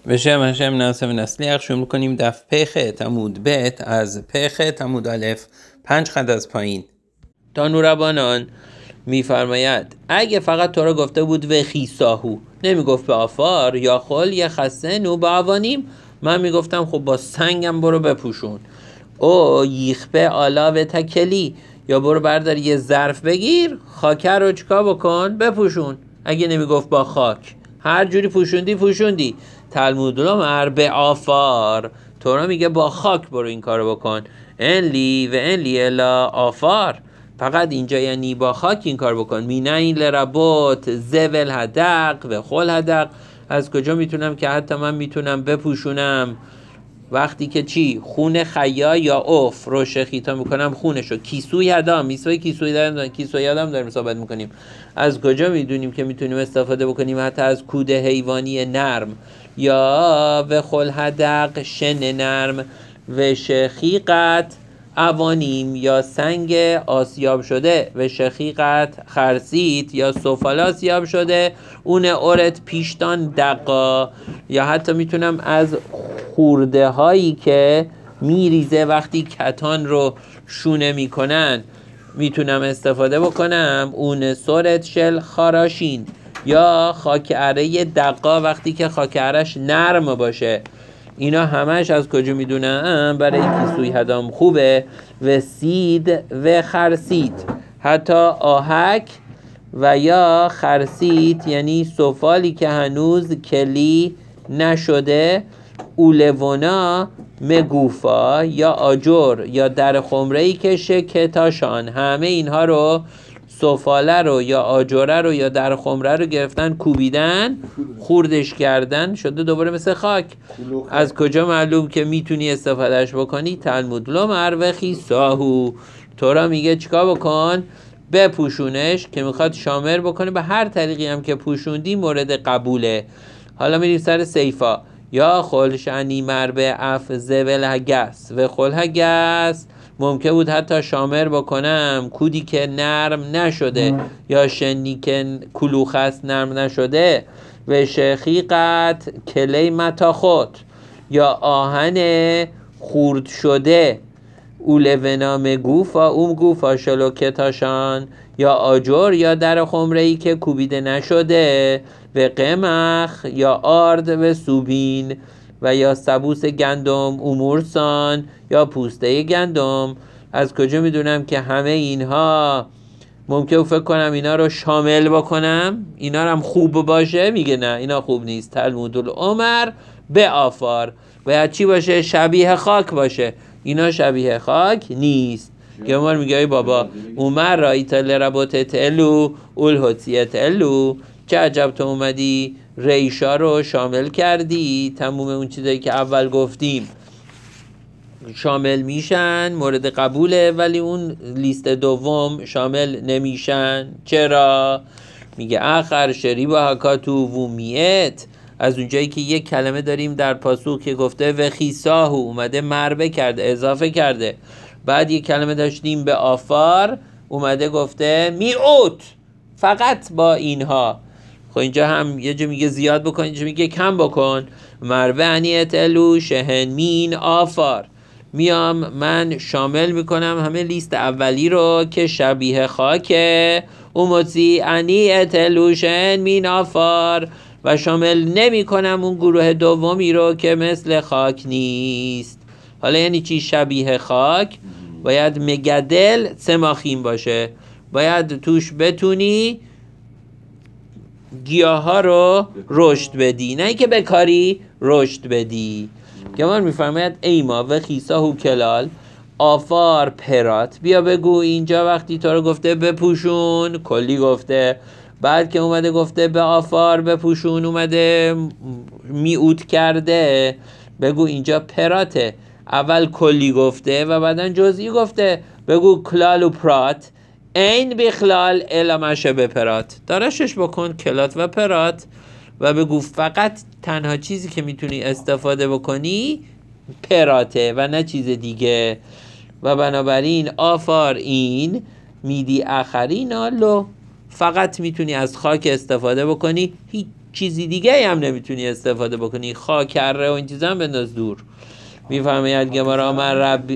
בשם השم ناصر ونصلیح شروع میکنیم دف پخ عمود ب از پخ عمود الف 5 خط از پایین. تانوربانان میفرماید اگه فقط تو را گفته بود و خیساهو، نمیگفت به آفار یا خل یا خسن و با اوانیم، من میگفتم خب با سنگم برو بپوشون. او یخبه آلا و تکلی، یا برو بردار یه ظرف بگیر خاکه رو چکا بکن بپوشون. اگه نمیگفت با خاک، هر جوری پوشوندی. تلمود العمر به آفار، تورا میگه با خاک برو این کارو بکن. انلی و انلی الا آفار، فقط اینجا یعنی با خاک این کار بکن. مینین لربوت زول هدق و خل هدق، از کجا میتونم که حتی من میتونم بپوشونم وقتی که چی؟ خون خیا یا اوف رو شخیتا میکنم خونشو. کیسوی هدام، میسوی کیسوی هدام داریم صحبت میکنیم. از کجا میدونیم که میتونیم استفاده بکنیم حتی از کود حیوانی نرم یا و خل هدق شن نرم و شخیقت اوانیم یا سنگ آسیاب شده و شخیقت خرسیت یا سفال آسیاب شده اون اورت پیشتان دقا، یا حتی میتونم از خورده هایی که میریزه وقتی کتان رو شونه میکنن میتونم استفاده بکنم اون سورت شل خاراشین یا خاک اره دقا وقتی که خاک ارهش نرم باشه. اینا همش از کجا میدونم؟ برای کیسوی هدام خوبه. و سید و خرسید، حتی آهک و یا خرسید یعنی سفالی که هنوز کلی نشده. اولونا مگوفا یا آجر یا در خمره‌ای که شکتاشان، همه اینها رو سفاله رو یا آجره رو یا در خمره رو گرفتن کوبیدن خوردش کردن شده دوباره مثل خاک. از کجا معلوم که میتونی استفادهش بکنی؟ تلمود العمر و خیساهو، تورا میگه چیکار بکن؟ بپوشونش، که میخواد شامل بکنه به هر طریقی هم که پوشوندی مورد قبوله. حالا میریم سر سیفا. یا خلشانی مربه اف زول هگس و خل هگس، ممکن بود حتی شامر بکنم کودی که نرم نشده یا شنی که کلوخ است نرم نشده. و شخیقت کلی متاخت یا آهن خورد شده. اولونا مگوفا اوم گوفا شلوکتاشان یا آجر یا در خمره‌ای که کوبیده نشده. و قمخ یا آرد و سوبین و یا سبوس گندم امورسان یا پوسته گندم. از کجا میدونم که همه اینها ممکنه فکر کنم اینا رو شامل بکنم اینا رو هم خوب باشه؟ میگه نه اینا خوب نیست. تلمود العمر به آفار، باید چی باشه؟ شبیه خاک باشه. اینا شبیه خاک نیست. گمار میگه ای بابا عمر رایت لربوت تلو الهوتیت الو، چه عجب تو اومدی ریشا رو شامل کردی. تموم اون چیزایی که اول گفتیم شامل میشن مورد قبوله، ولی اون لیست دوم شامل نمیشن. چرا؟ میگه آخر شری با حکاتو ومیت، از اونجایی که یک کلمه داریم در پاسوق که گفته و خیساهو، اومده مربه کرده اضافه کرده. بعد یک کلمه داشتیم به آفار، اومده گفته میعوت فقط با اینها. خب اینجا هم یه جا میگه زیاد بکن، اینجا میگه کم بکن. مربه انیت الو شهن مین آفار، میام من شامل میکنم همه لیست اولی رو که شبیه خاکه. اوموزی انیت الو شهن مین آفار، و شامل نمی کنم اون گروه دومی رو که مثل خاک نیست. حالا یعنی چی شبیه خاک؟ باید مگدل سماخیم باشه، باید توش بتونی گیاه ها رو رشد بدی، نه که بکاری رشد بدی. گمان میفرماید ایما و خیساهو کلال، آفار پرات. بیا بگو اینجا وقتی تو رو گفته بپوشون کلی گفته، بعد که اومده گفته به آفار بپوشون اومده میعود کرده، بگو اینجا پراته. اول کلی گفته و بعدن جزئی گفته. بگو کلال و پرات این بخلال الا مشه به پرات، دارشش بکن کلات و پرات و بگو فقط تنها چیزی که میتونی استفاده بکنی پراته و نه چیز دیگه. و بنابراین آفار این میدی آخرین آلو، فقط میتونی از خاک استفاده بکنی، هیچ چیزی دیگه هم نمیتونی استفاده بکنی. خاکره و این چیزا هم بنداز دور. میفرماید گمارا من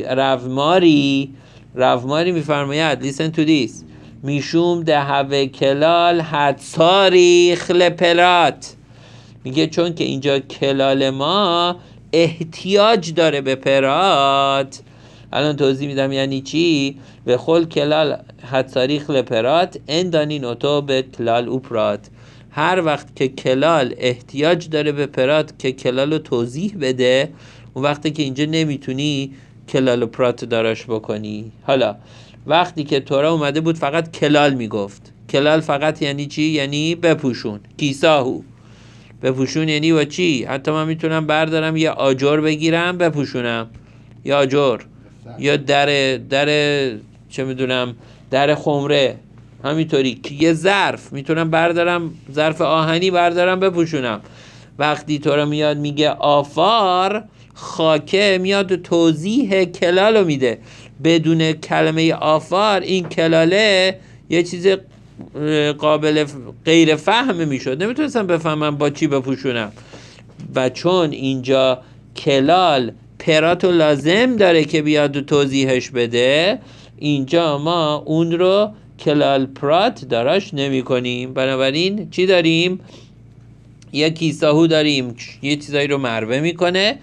روماری میفرماید listen to this میشوم دهوه کلال حدساری خلپرات. میگه چون که اینجا کلال ما احتیاج داره به پرات. الان توضیح میدم یعنی چی. به خل کلال حدساری خلپرات اندانی نوتو به کلال اوپرات. هر وقت که کلال احتیاج داره به پرات که کلال رو توضیح بده، اون وقتی که اینجا نمیتونی کلال و پرات داراش بکنی. حالا وقتی که تورا اومده بود فقط کلال میگفت. کلال فقط یعنی چی؟ یعنی بپوشون. کیساهو بپوشون یعنی با چی؟ حتی من میتونم بردارم یه آجر بگیرم بپوشونم، یا آجر یا در چه میدونم در خمره. همینطوری که یه ظرف میتونم بردارم، ظرف آهنی بردارم بپوشونم. وقتی تو رو میاد میگه آفار خاکه، میاد توضیح کلالو میده. بدون کلمه آفار این کلاله یه چیز قابل غیر فهم میشد، نمیتونستم بفهمم با چی بپوشونم. و چون اینجا کلال پراتو لازم داره که بیاد توضیحش بده، اینجا ما اون رو کلال پرات داراش نمی کنیم. بنابراین چی داریم؟ یه کیساهو داریم یه چیزایی رو مروه میکنه،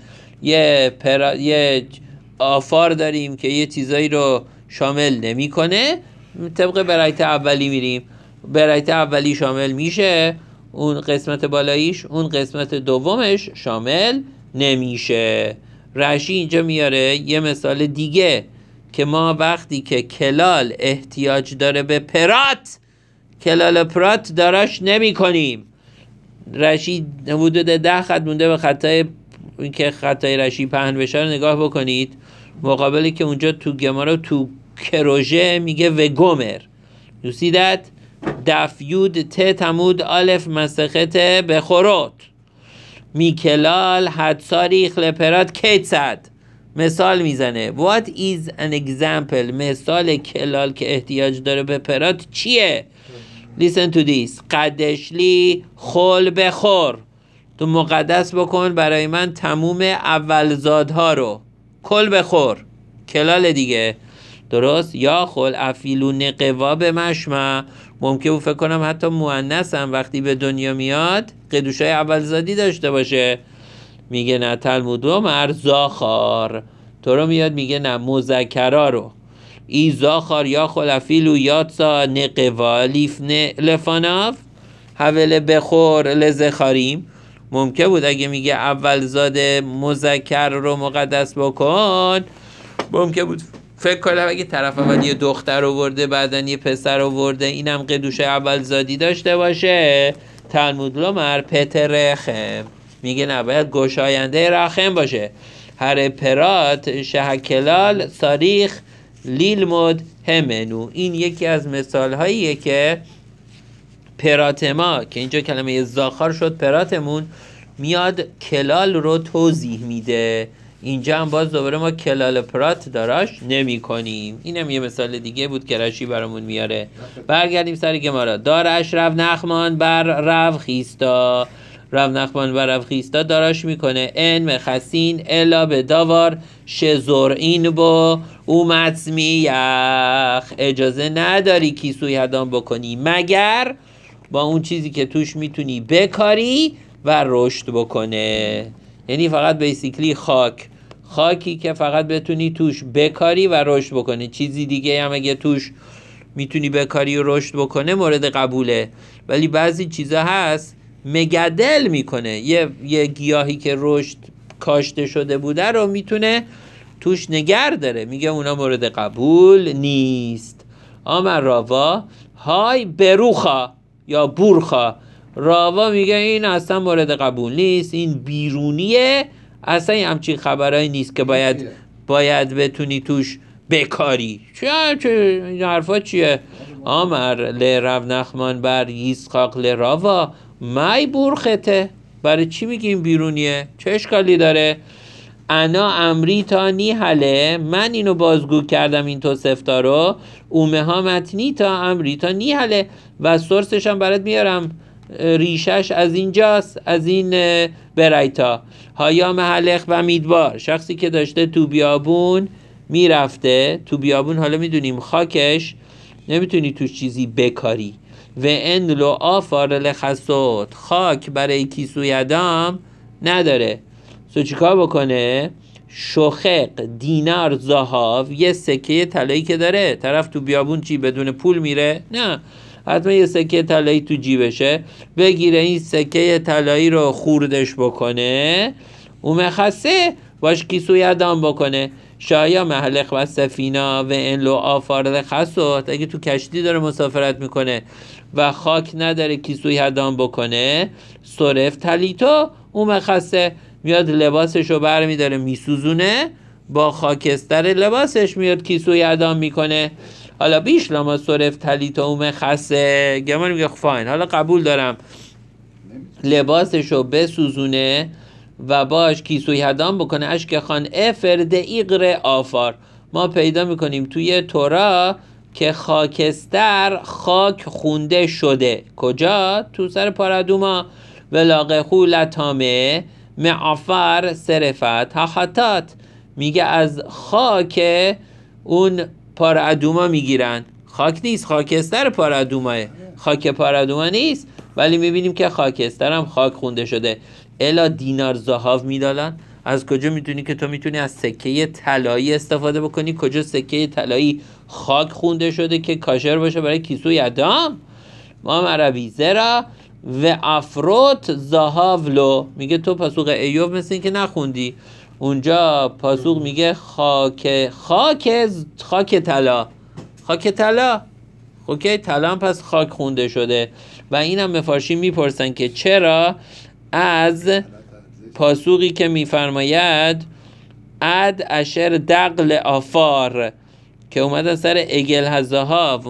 یه آفار داریم که یه چیزایی رو شامل نمیکنه. طبق برایت اولی میریم، برایت اولی شامل میشه اون قسمت بالاییش، اون قسمت دومش شامل نمیشه. رشی اینجا میاره یه مثال دیگه که ما وقتی که کلال احتیاج داره به پرات، کلال پرات داراش نمی کنیم. رشی حدود 10 خط مونده به خطای این که خطای رشی پهن بشه رو نگاه بکنید. مقابلی که اونجا تو گمارا تو کروژه میگه و گمر. You see that؟ دف یود ت تمود الف مسخت بخوروت میکلال حدساری خلپرات کیتسد. مثال میزنه. What is an example؟ مثال کلال که احتیاج داره به پرات چیه؟ Listen to this. قدشلی خل بخور. تو مقدس بکن برای من تموم اولزادها رو. کل بخور. کلال دیگه. درست؟ یا خل افیلو نقوا به مشمع. ممکنه فکر کنم حتی مؤنث هم وقتی به دنیا میاد قدوشای اولزادی داشته باشه. میگه نه تلمود و مرزاخار. تو رو میاد میگه نه مذکرا رو. ایزاخار یا خلفیلو یادسا نقوا لفاناف حول بخور لزخاریم. ممکن بود اگه میگه اول زاده مذکر رو مقدس بکن، ممکن بود فکر کنم اگه طرف اول یه دختر آورده بعدن یه پسر آورده اینم قدوشه اول زادی داشته باشه. تلمود لومر پتر رخم میگه نباید گشاینده رخم باشه. هر پرات شهکلال ساریخ لیل مد همنو. این یکی از مثال هاییه که پرات ما که اینجا کلمه زاخار شد پراتمون میاد کلال رو توضیح میده. اینجا هم باز دوباره ما کلال پرات داراش نمی کنیم. اینم یه مثال دیگه بود که رشی برامون میاره. برگردیم سر گمارا. دارش رو نخمان بر رو خیستا. رو نخمان بر رو خیستا داراش میکنه ان مخسین الا به داوار شزور این با اومت میخ. اجازه نداری کیسوی هدام بکنی مگر با اون چیزی که توش میتونی بکاری و رشد بکنه. یعنی فقط بیسیکلی خاکی که فقط بتونی توش بکاری و رشد بکنه. چیزی دیگه هم اگه توش میتونی بکاری و رشد بکنه مورد قبوله. ولی بعضی چیزا هست مگدل میکنه. یه گیاهی که رشد کاشته شده بوده رو میتونه توش نگر داره، میگه اونا مورد قبول نیست. آمر راوا های بروخا یا بورخا. راوا میگه این اصلا مورد قبول نیست، این بیرونیه، اصلا همچین خبرایی نیست که باید بتونی توش بکاری. چه این حرفا چیه؟ آمر لرو نخمان بر یسخاق لراوا مای بورخته. برای چی میگیم بیرونیه؟ چه اشکالی داره؟ انا امری تا نیحله، من اینو بازگو کردم این توصفتا رو. اومه ها متنی تا امری تا نیحله و سورسش هم برات میارم ریشش از اینجاست، از این برایتا. هایا محلق و میدبار، شخصی که داشته تو بیابون میرفته، تو بیابون حالا میدونیم خاکش نمیتونی توش چیزی بکاری. و اندلو آفار لخصوت، خاک برای کیسوی ادم نداره. سو چیکار بکنه؟ شخق دینار زهاو، یه سکه طلایی که داره، طرف تو بیابون چی بدون پول میره؟ نه، حتما یه سکه طلایی تو جیبشه، بگیره این سکه طلایی رو خوردش بکنه، اون مخصه باش کیسوی ادم بکنه. شایا محلق و سفینا و این لو آفار خصوت، اگه تو کشتی داره مسافرت میکنه و خاک نداره کیسوی ادم بکنه، صرف تلیتو، اون مخصه میاد لباسش رو بر میداره میسوزونه، با خاکستر لباسش میاد کیسوی ادم میکنه. حالا بیش لما صرف تلیتو اون مخصه، گمان میگه فاین، حالا قبول دارم لباسش رو بسوزونه و باش کیسوی ادم بکنه، اشک خان افرد ایقر آفار. ما پیدا میکنیم توی تورا که خاکستر خاک خونده شده. کجا؟ تو سر پارادوما. ولاقه خولتامه معفر صرفت حخطات، میگه از خاک اون پارادوما میگیرن، خاک نیست، خاکستر پارادوماه، خاک پارادوما نیست، ولی میبینیم که خاکستر هم خاک خونده شده. الا دینار زهاو میدالن. از کجا میتونی که تو میتونی از سکه طلایی استفاده بکنی؟ کجا سکه طلایی خاک خونده شده که کاشر باشه برای کیسوی ادم؟ ما عربی زرا و افروت زهاولو، میگه تو پاسوق ایوب مثل این که نخوندی، اونجا پاسوق میگه خاک طلا، خاک طلا، اوکی، طلا هم پس خاک خونده شده. و اینم مفارشی میپرسن که چرا از پاسوقی که میفرماید اد اشر دقل آفار، که اومدن سر اگل هزاها،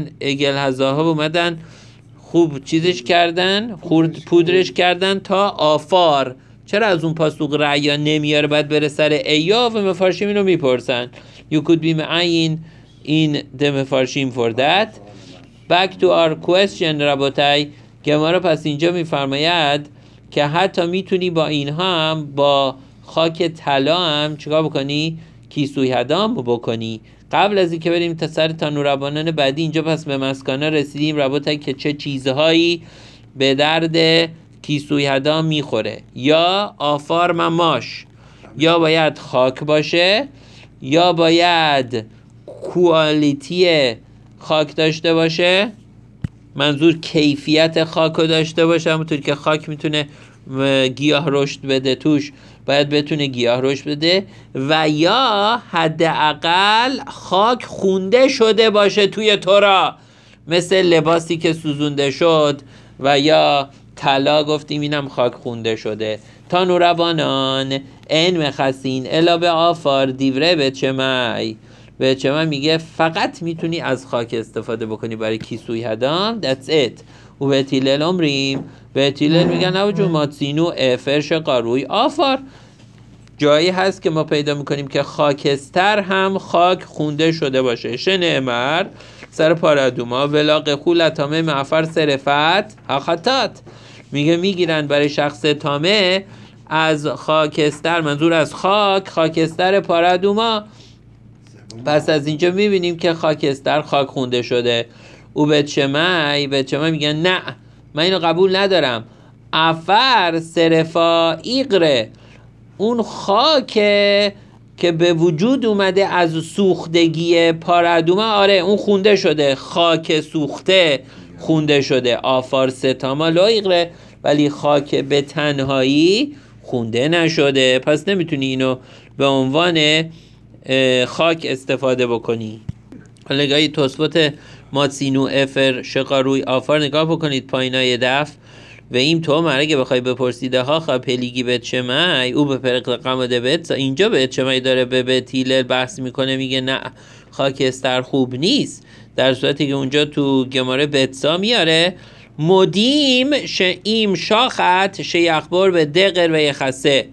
اومدن خوب چیزش کردن، خورد پودرش کردن تا آفار، چرا از اون پاسوق رعیا نمیاره بعد بره سر ایا؟ و مفارشیم اینو میپرسن. You could be in the مفارشیم for that. Back to our question ربوتای، گمارا پس اینجا میفرماید که حتی میتونی با این هم، با خاک طلا هم چیکار بکنی؟ کیسوی ادم بکنی. قبل از اینکه بریم تا سر تانوربانان بعدی، اینجا پس به مسکانا رسیدیم ربوتای که چه چیزهایی به درد کیسوی ادم میخوره. یا آفار مماش، یا باید خاک باشه، یا باید کوالیتی خاک داشته باشه، منظور کیفیت خاک رو داشته باشه، همونطور که خاک میتونه گیاه رشد بده توش، باید بتونه گیاه رشد بده، و یا حداقل خاک خونده شده باشه توی تورا، مثل لباسی که سوزونده شد، و یا طلا گفتیم اینم خاک خونده شده. تا نوربانان این مخصین الا به آفار دیوره به چمای میگه فقط میتونی از خاک استفاده بکنی برای کیسوی ادم. That's it. و به تیلل امریم، به تیلل میگن اوجو ماتسینو افرش قاروی آفار. جایی هست که ما پیدا میکنیم که خاکستر هم خاک خونده شده باشه. شنمر سر پارادوما ولاق خولتامه معفر صرفت حخطات، میگه میگیرن برای شخص تامه از خاکستر، منظور از خاکستر پارادوما. پس از اینجا میبینیم که خاکستر خاک خونده شده. او به چمای میگن نه، من اینو قبول ندارم. افر صرفا ایقره، اون خاک که به وجود اومده از سوختگی پارادوما، آره اون خونده شده، خاک سوخته خونده شده. آفار ستاما لایقره، ولی خاک به تنهایی خونده نشده، پس نمیتونی اینو به عنوان خاک استفاده بکنی. حالا نگاهی توسبت ماتسینو افر شقاروی آفار نگاه بکنید پایینای دف. و این تو مرگه بخوای بپرسیده ها خواه پلیگی به چمای او به پرق قماده بهت، اینجا به چمای داره به تیلل بحث میکنه، میگه نه خاکستر خوب نیست، در صورتی که اونجا تو گماره بتسا میاره مدیم شئیم شاخت شیخبر به دقر و یخسه.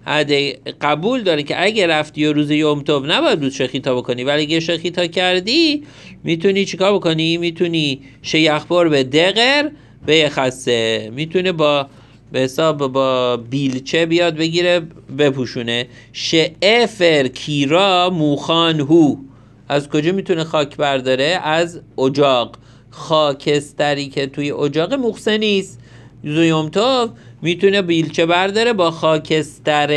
قبول داره که اگه رفتی و روز یوم توب نباید بود شخیتا بکنی، ولی اگه شخیتا کردی میتونی چیکار بکنی؟ میتونی شیخبر به دقر به یه خسته میتونه به حساب با بیلچه بیاد بگیره بپوشونه. شعفر کیرا موخان هو، از کجا میتونه خاک برداره؟ از اجاق. خاکستری که توی اجاق مخزه نیست. زویومتوف میتونه بیلچه برداره با خاکستر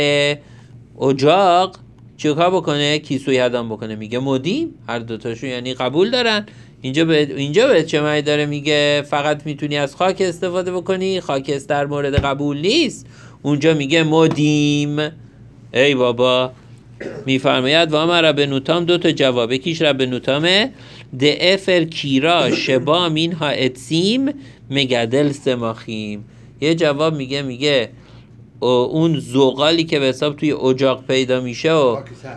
اجاق چیکار بکنه؟ کیسوی هدام بکنه. میگه مدیم، هر دوتاشون یعنی قبول دارن. اینجا به چه معنی داره میگه فقط میتونی از خاک استفاده بکنی، خاکستر مورد قبول نیست؟ اونجا میگه مدیم. ای بابا. میفرماید و اما رب نوتام دو تا جواب. یکیش رب نوتامه دعفر کیرا شبا مینها اتسیم مگدل سماخیم. یه جواب میگه اون زغالی که به حساب توی اجاق پیدا میشه و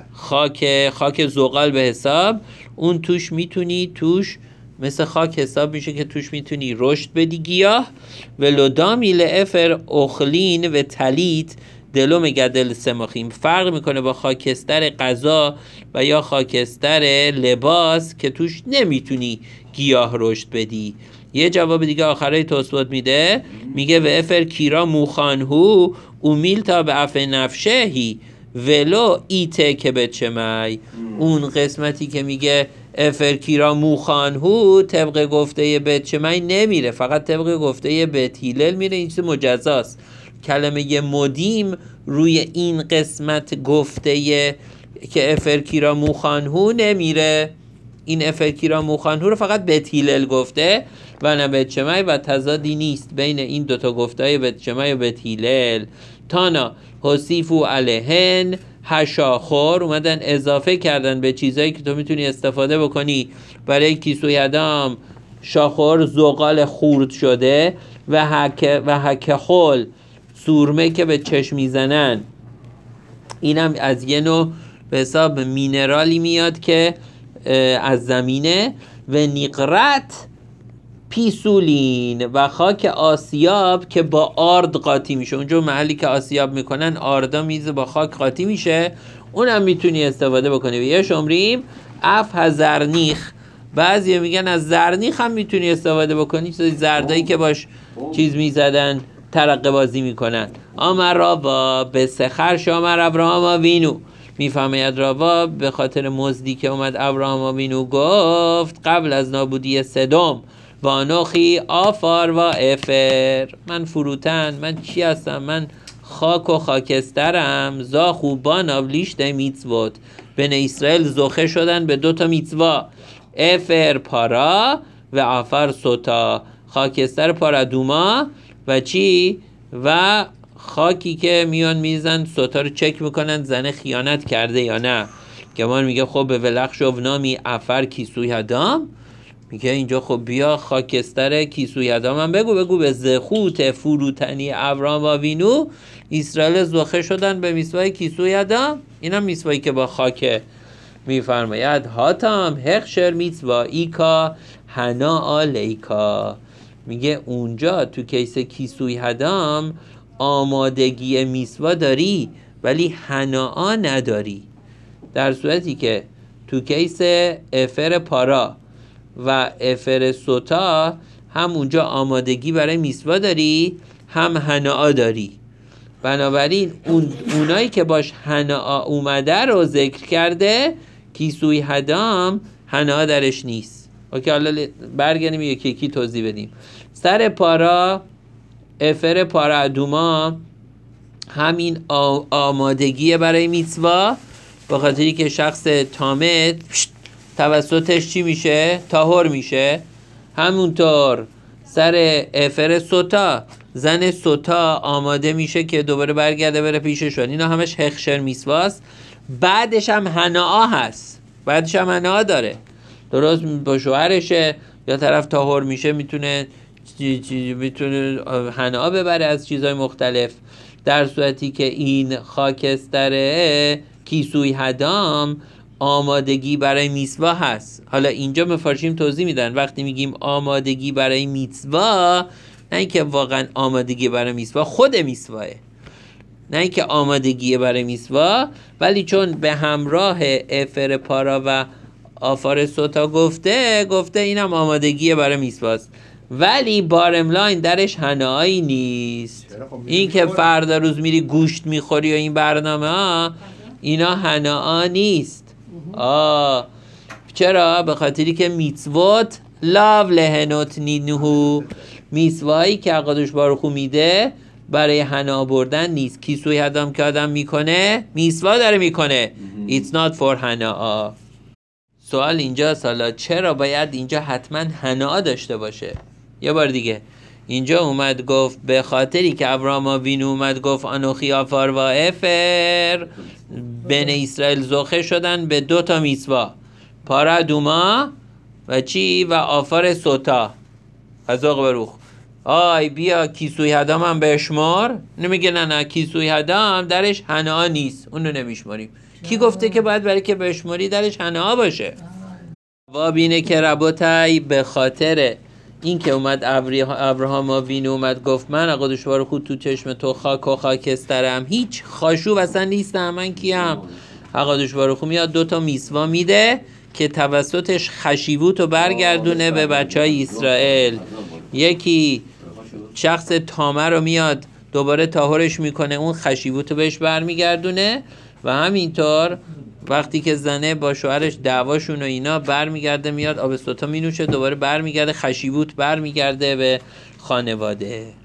خاک زغال به حساب، اون توش میتونی مثل خاک حساب میشه که توش میتونی رشد بدی گیاه. ولودامی لعفر اخلین و تلیت دلو مگدل سماخیم. فرق میکنه با خاکستر غذا و یا خاکستر لباس که توش نمیتونی گیاه رشد بدی. یه جواب دیگه آخرای توسبات میگه و افر کیرا موخانهو اومیل تا به اف نفشهی ولو ایته که به چمی. اون قسمتی که میگه افر کیرا موخانهو طبق گفته بیت چمی نمیره، فقط طبق گفته بیت هیلل میره. این چیز مجزاست. کلمه یه مدیم روی این قسمت گفته که افر کیرا موخانهو نمیره. این افر کیرا موخانهو رو فقط بیت هیلل گفته و نه بیت شمعی و تضادی نیست بین این دوتا گفته های بیت شمعی و بیت هیلل. تانا حسیفو علیهن هشاخور، اومدن اضافه کردن به چیزایی که تو میتونی استفاده بکنی برای کیسوی ادام. شاخور زغال خورد شده و هکخول سورمه که به چشم میزنن. اینم از یه نوع به حساب مینرالی میاد که از زمینه. و نیقرت پیسولین و خاک آسیاب که با آرد قاطی میشه. اونجا محلی که آسیاب میکنن آردا میزه با خاک قاطی میشه، اونم میتونی استفاده بکنی. و یه شمریم اف هزرنیخ، بعضی میگن از زرنیخ هم میتونی استفاده بکنی، زردایی که باش چیز میزدن ترقه بازی میکنن. آمر راوا به سخر شامر ابراهام آوینو. میفهمید راوا به خاطر مزدی که اومد ابراهام آوینو گفت قبل از نابودی سدوم و آنوخی آفار و افر، من فروتن، من چی هستم؟ من خاک و خاکسترم. زاخو باناو لیشته میتزوت، بن اسرائیل زخه شدن به 2 میتزوا، افر پارا و آفر سوتا، خاکستر پارادوما و چی؟ و خاکی که میان میزن سوتا رو چک میکنن زنه خیانت کرده یا نه. گمان میگه خب به ولخش و نامی افر کیسوی هدام، میگه اینجا خب بیا خاکستر کیسوی هدام هم بگو به زخوت فروتنی ابراهام آوینو اسرائیل زخه شدن به میسوای کیسوی هدام. این هم میسوایی که با خاکه. میفرماید هاتام هخشر میتوا ایکا هنا آلیکا. میگه اونجا تو کیس کیسوی هدام آمادگی میسوا داری ولی هناآ نداری، در صورتی که تو کیس افر پارا و افر سوتا هم اونجا آمادگی برای میسوا داری هم هناآ داری. بنابراین اونایی که باش هناآ اومده رو ذکر کرده، کیسوی هدام هناآ درش نیست. اوکی، حالا برگردیم یکی توضیح بدیم. سر پارا افر پارادوما همین آمادگی برای میتوا، به خاطری که شخص تامه توسطش چی میشه؟ طاهر میشه. همونطور سر افر سوتا، زن سوتا آماده میشه که دوباره برگرده بره پیششون. اینا همش هخشر میسواست. بعدش هم هناآ هست، بعدش هم هناآ داره. درست با شوهرشه یا طرف طاهر میشه میتونه هناآ ببره از چیزهای مختلف. در صورتی که این خاکستر کیسوی هدام آمادگی برای میتوا هست. حالا اینجا مفارشیم توضیح میدن وقتی میگیم آمادگی برای میتوا، نه اینکه واقعا آمادگی برای میتوا خود میتواه، نه اینکه آمادگی برای میتوا، ولی چون به همراه افر پارا و آفار سوتا گفته اینم آمادگی برای میتواست. ولی بارملاین درش هنایی نیست. این که فردا روز میری گوشت میخوری و این برنامه ها، اینا هناها نیست. چرا؟ به خاطری که میتوات لاو لهنوت نینهو، میتوایی که قدوش باروخو میده برای هنا بردن نیست. کیسوی هدام که آدم میکنه میتوا داره میکنه. It's not for هنا. سوال اینجا سالا چرا باید اینجا حتما هنا داشته باشه؟ یه بار دیگه اینجا اومد گفت به خاطری که ابراهام آوینو اومد گفت آنوخی آفار و افر، بن اسرائیل زخه شدن به 2 میتوا، پارا دوما و چی؟ و آفار سوتا. حزاق بروخ بیا کیسوی هدام هم بشمار. نمیگه نه کیسوی هدام درش هنا نیست، اونو نمیشماریم. کی گفته که باید برای که بشماری درش هنا باشه؟ وابینه که ربوتای به خاطر این که اومد ابراهام آوینو اومد گفت من قدوش باروخو تو چشم تو خاک و خاکسترم، هیچ خاشوب اصلا نیستم، من کیم؟ قدوش باروخو میاد 2 میسوا میده که توسطش خشیوت رو برگردونه به بچه های اسرائیل. یکی شخص تامه رو میاد دوباره طاهرش میکنه، اون خشیوت رو بهش برمیگردونه. و همینطور وقتی که زنه با شوهرش دعواشون و اینا برمیگرده میاد آب سوتا مینوشه، دوباره برمیگرده خشیوت برمیگرده به خانواده.